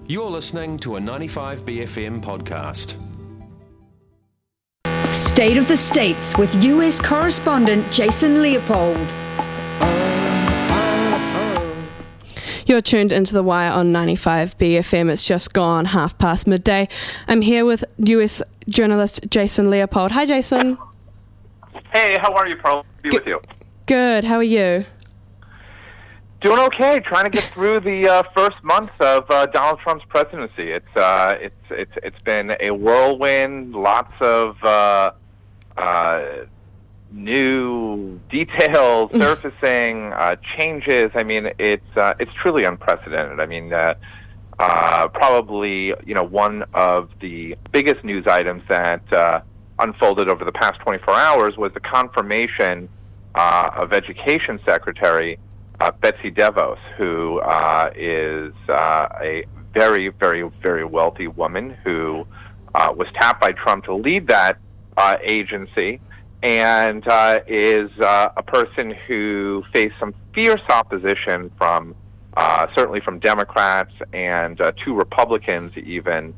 You're listening to a 95BFM podcast. State of the States with US correspondent Jason Leopold. You're tuned into The Wire on 95BFM. It's just gone midday. I'm here with US journalist Jason Leopold. Hi, Jason. Hey, how are you, Pearl? Be with you. Good. How are you? Doing okay. Trying to get through the first month of Donald Trump's presidency. It's been a whirlwind. Lots of new details surfacing, changes. I mean, it's truly unprecedented. I mean, probably one of the biggest news items that unfolded over the past 24 hours was the confirmation of Education Secretary Betsy DeVos, who is a very, very, very wealthy woman who was tapped by Trump to lead that agency, and is a person who faced some fierce opposition from certainly from Democrats, and two Republicans even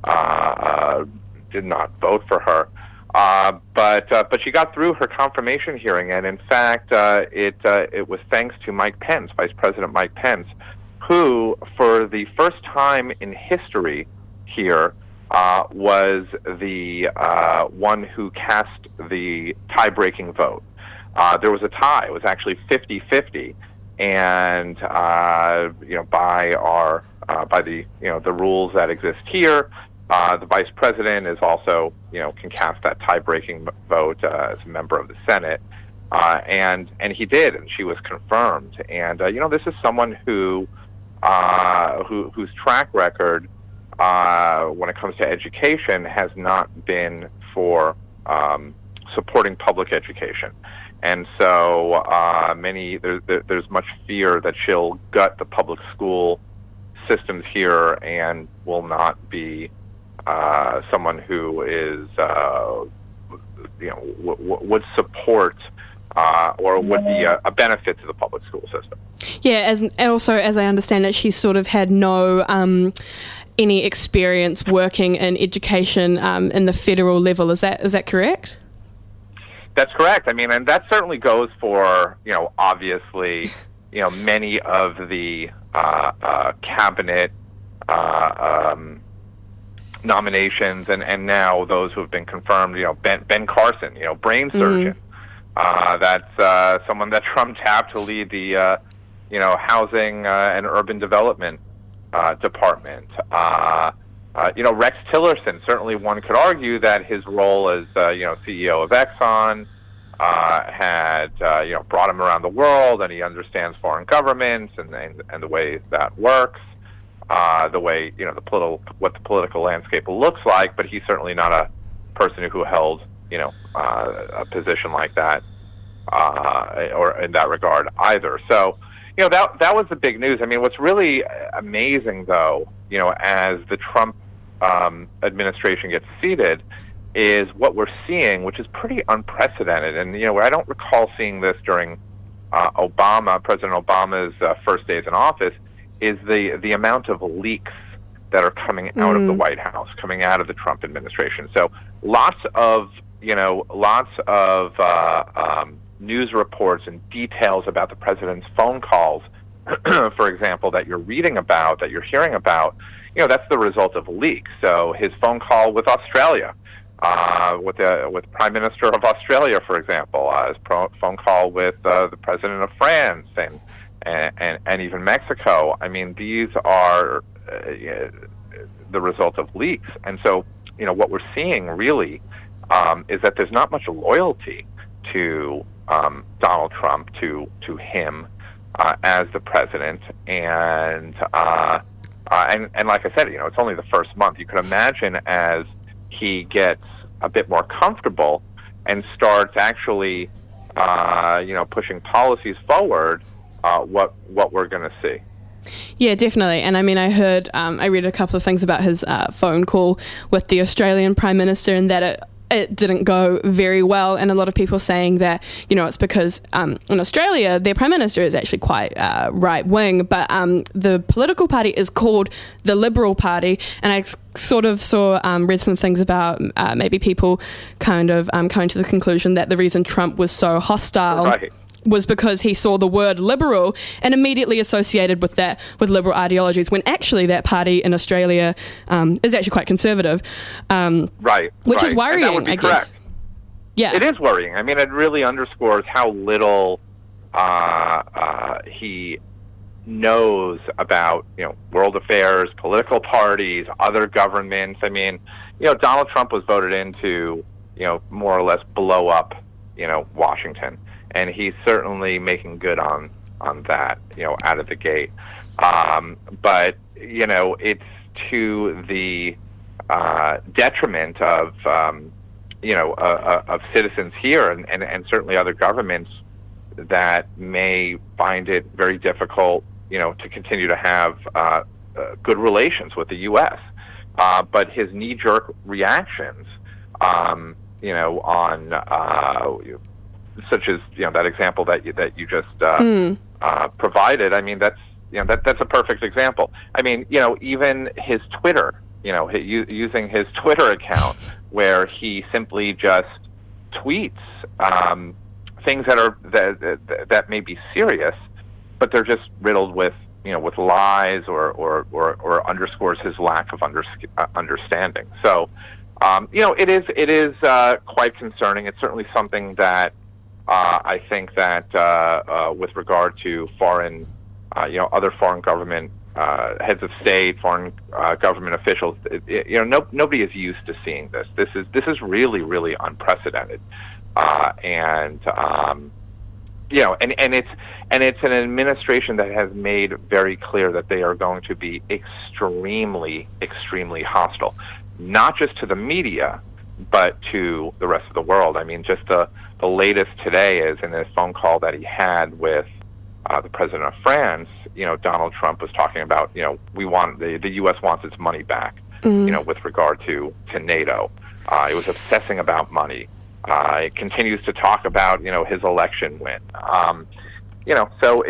did not vote for her. But she got through her confirmation hearing, and in fact, it was thanks to Mike Pence, Vice President Mike Pence, who, for the first time in history here, was the one who cast the tie-breaking vote. There was a tie; it was actually 50-50, and by the rules that exist here. The vice president is also, can cast that tie-breaking vote as a member of the Senate, and he did, and she was confirmed. And this is someone whose track record when it comes to education has not been for supporting public education, and so there's much fear that she'll gut the public school systems here and will not be someone who is, would support or would be a benefit to the public school system. Yeah, and also, as I understand it, she's sort of had no any experience working in education in the federal level. Is that correct? That's correct. I mean, and that certainly goes for obviously many of the cabinet nominations, and now those who have been confirmed. Ben Carson, brain surgeon. That's someone that Trump tapped to lead the housing and urban development department. Rex Tillerson, certainly one could argue that his role as CEO of Exxon had brought him around the world, and he understands foreign governments and the way that works. The way what the political landscape looks like, but he's certainly not a person who held a position like that or in that regard either. So that was the big news. I mean, what's really amazing though, as the Trump administration gets seated, is what we're seeing, which is pretty unprecedented. And I don't recall seeing this during President Obama's first days in office. Is the amount of leaks that are coming out of the White House, coming out of the Trump administration. So lots of news reports and details about the president's phone calls, for example, that you're reading about, that you're hearing about. That's the result of leaks. So his phone call with Australia, with the Prime Minister of Australia, for example, his phone call with the President of France, and even Mexico. I mean, these are the result of leaks. And so, what we're seeing really is that there's not much loyalty to Donald Trump, to him as the president. And like I said, it's only the first month. You can imagine as he gets a bit more comfortable and starts actually, pushing policies forward, what we're going to see. Yeah, definitely. And I mean, I read a couple of things about his phone call with the Australian Prime Minister, and that it didn't go very well, and a lot of people saying that, you know, it's because in Australia their Prime Minister is actually quite right-wing, but the political party is called the Liberal Party, and I sort of read some things about maybe people kind of coming to the conclusion that the reason Trump was so hostile was because he saw the word liberal and immediately associated with that with liberal ideologies, when actually that party in Australia is actually quite conservative. Which is worrying, I guess. Yeah. It is worrying. I mean, it really underscores how little he knows about, you know, world affairs, political parties, other governments. I mean, you know, Donald Trump was voted in to, you know, more or less blow up, you know, Washington. And he's certainly making good on that, you know, out of the gate. But, you know, it's to the detriment of, you know, of citizens here and certainly other governments that may find it very difficult, you know, to continue to have good relations with the U.S. But his knee-jerk reactions, you know, on such as, you know, that example that you just provided. I mean, that's a perfect example. I mean, you know, even his Twitter, you know, using his Twitter account, where he simply just tweets things that may be serious, but they're just riddled with, you know, with lies or underscores his lack of understanding. So, you know, it is quite concerning. It's certainly something that I think that with regard to foreign, you know, other foreign government heads of state, foreign government officials, you know, nobody is used to seeing this. This is really, really unprecedented, and you know, and it's an administration that has made very clear that they are going to be extremely, extremely hostile, not just to the media, but to the rest of the world. I mean, just the latest today is in a phone call that he had with the president of France. You know, Donald Trump was talking about, you know, the U.S. wants its money back, you know, with regard to NATO. It was obsessing about money. It continues to talk about, you know, his election win. You know, so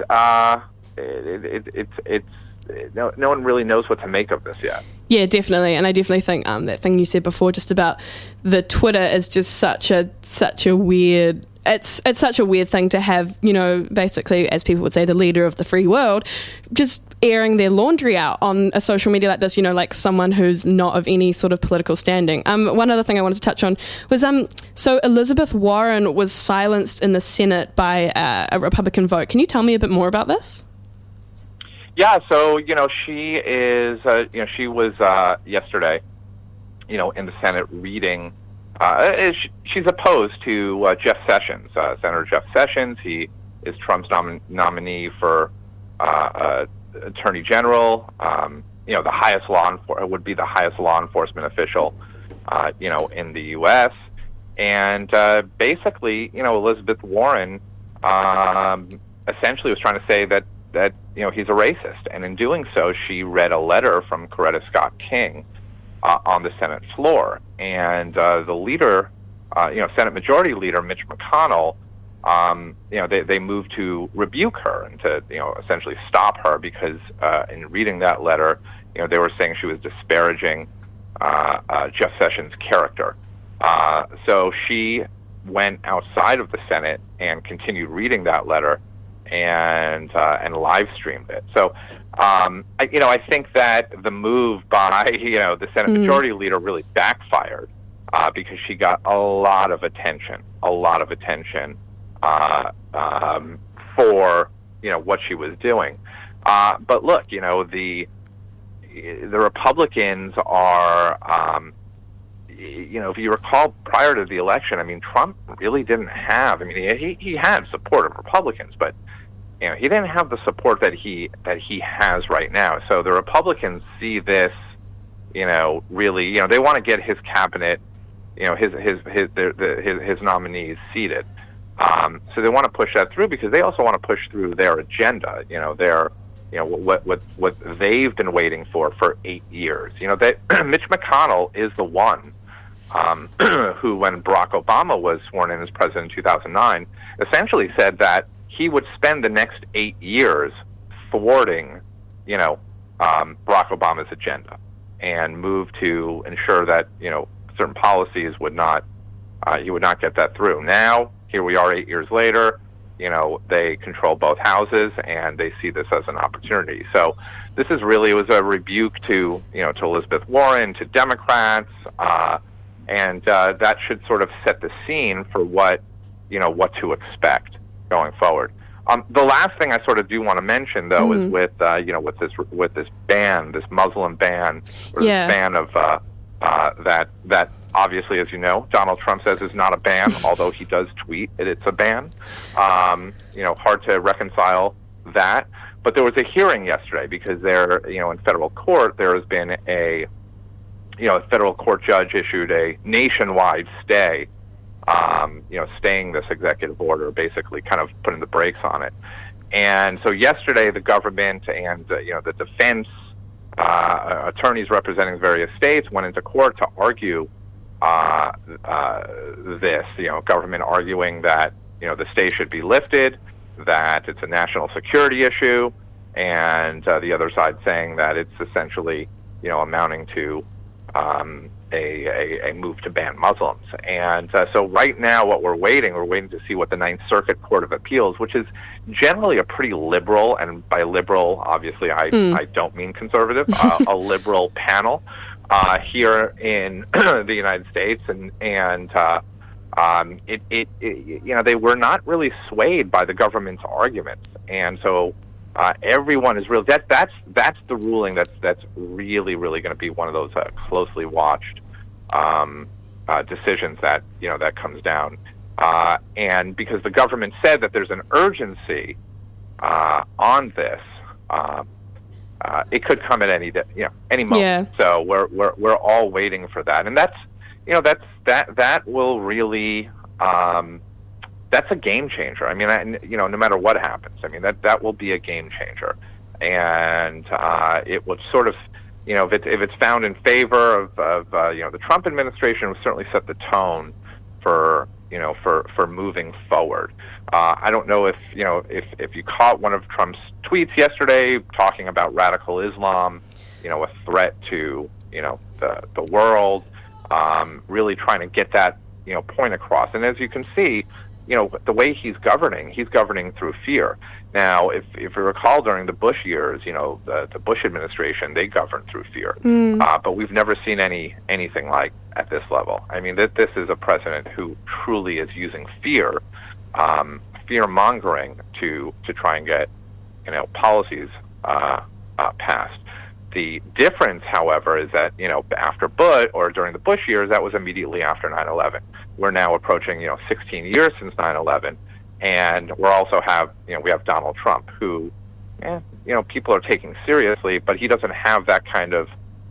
no one really knows what to make of this yet. Yeah, definitely, and I definitely think that thing you said before, just about the Twitter, is just such a weird. It's such a weird thing to have, you know, basically, as people would say, the leader of the free world, just airing their laundry out on a social media like this, you know, like someone who's not of any sort of political standing. One other thing I wanted to touch on was, so Elizabeth Warren was silenced in the Senate by a Republican vote. Can you tell me a bit more about this? Yeah, so, you know, she is, you know, she was yesterday, you know, in the Senate reading. She's opposed to Jeff Sessions, Senator Jeff Sessions. He is Trump's nominee for Attorney General. You know, would be the highest law enforcement official, you know, in the U.S. And basically, you know, Elizabeth Warren essentially was trying to say that you know, he's a racist, and in doing so, she read a letter from Coretta Scott King on the Senate floor, and the leader, you know, Senate Majority Leader Mitch McConnell, you know, they moved to rebuke her and to, you know, essentially stop her because in reading that letter, you know, they were saying she was disparaging Jeff Sessions' character. So she went outside of the Senate and continued reading that letter and live streamed it. So, you know, I think that the move by, you know, the Senate Majority Leader really backfired because she got a lot of attention for, you know, what she was doing. But look, you know, the Republicans are, you know, if you recall, prior to the election, I mean, Trump really didn't have. I mean, he had support of Republicans, but, you know, he didn't have the support that he has right now. So the Republicans see this, you know, really, you know, they want to get his cabinet, you know, his nominees seated. So they want to push that through because they also want to push through their agenda. You know, what they've been waiting for 8 years. You know, that Mitch McConnell is the one who, when Barack Obama was sworn in as president in 2009, essentially said that he would spend the next 8 years thwarting, Barack Obama's agenda and move to ensure that, certain policies would not, he would not get that through. Now, here we are 8 years later, they control both houses and they see this as an opportunity. So this is really, it was a rebuke to, to Elizabeth Warren, to Democrats, and that should sort of set the scene for what to expect going forward. The last thing I sort of do want to mention, though, is with this ban, this Muslim ban, or this ban of that obviously, as you know, Donald Trump says is not a ban, although he does tweet it's a ban. Hard to reconcile that. But there was a hearing yesterday because there, in federal court, there has been a federal court judge issued a nationwide stay. Staying this executive order, basically kind of putting the brakes on it. And so yesterday, the government and, the defense attorneys representing various states went into court to argue this, government arguing that, the stay should be lifted, that it's a national security issue, and the other side saying that it's essentially, amounting to a move to ban Muslims. And so right now what we're waiting to see what the Ninth Circuit Court of Appeals, which is generally a pretty liberal, and by liberal, obviously I don't mean conservative, a liberal panel here in the United States, and they were not really swayed by the government's arguments. And so everyone is really that's the ruling that's really going to be one of those closely watched decisions that that comes down, and because the government said that there's an urgency on this, it could come at any moment. Yeah. So we're all waiting for that, and that's that will really. That's a game changer. I mean, no matter what happens, I mean, that will be a game changer. And it would sort of, if it's found in favor of the Trump administration, it will certainly set the tone for moving forward. I don't know if you caught one of Trump's tweets yesterday talking about radical Islam, a threat to, the world, really trying to get that, point across. And as you can see, the way he's governing through fear. Now, if you recall, during the Bush years, the Bush administration, they governed through fear. But we've never seen anything like at this level. I mean, this is a president who truly is using fear, fear-mongering to try and get, policies passed. The difference, however, is that, after Bush, or during the Bush years, that was immediately after 9/11. We're now approaching, 16 years since 9/11, and we also have, we have Donald Trump, who, people are taking seriously, but he doesn't have that kind of,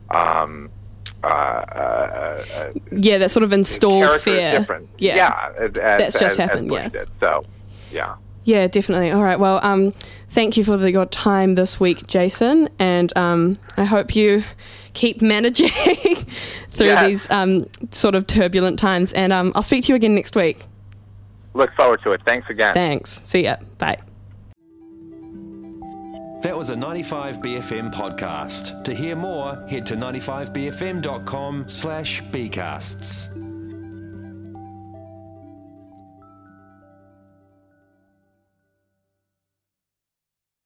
that sort of installed fear. That's just happened. Bush did. So, yeah. Yeah, definitely. All right. Well, thank you for your time this week, Jason, and I hope you keep managing through these sort of turbulent times. And I'll speak to you again next week. Look forward to it. Thanks again. Thanks. See ya. Bye. That was a 95BFM podcast. To hear more, head to 95BFM.com/bcasts.